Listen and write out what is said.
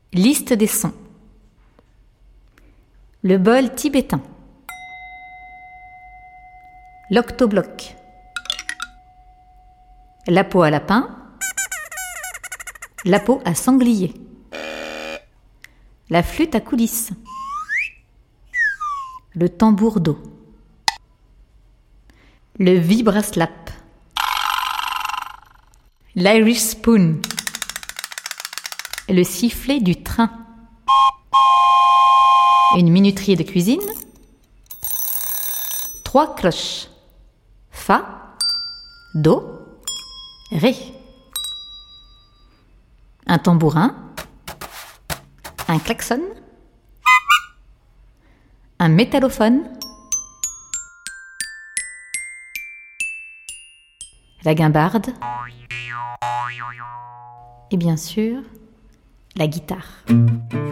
Liste des sons. Le bol tibétain. L'octobloc. La peau à lapin. La peau à sanglier. La flûte à coulisses. Le tambour d'eau. Le vibraslap. L'Irish spoon. Le sifflet du train. Une minuterie de cuisine. 3 cloches. Fa, Do, Ré. Un tambourin. Un klaxon. Un métallophone. La guimbarde. Et bien sûr, la guitare.